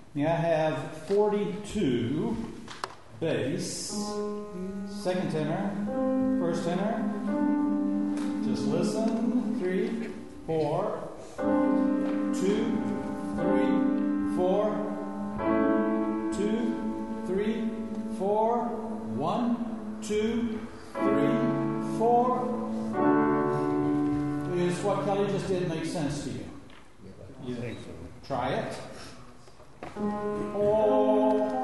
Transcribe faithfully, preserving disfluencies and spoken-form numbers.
May I have forty-two, bass, second tenor, first tenor. Just listen. Three, four, two, three, four, two, three, four, one, two, three, four. Is what Kelly just did make sense to you? You think so? Try it. Oh.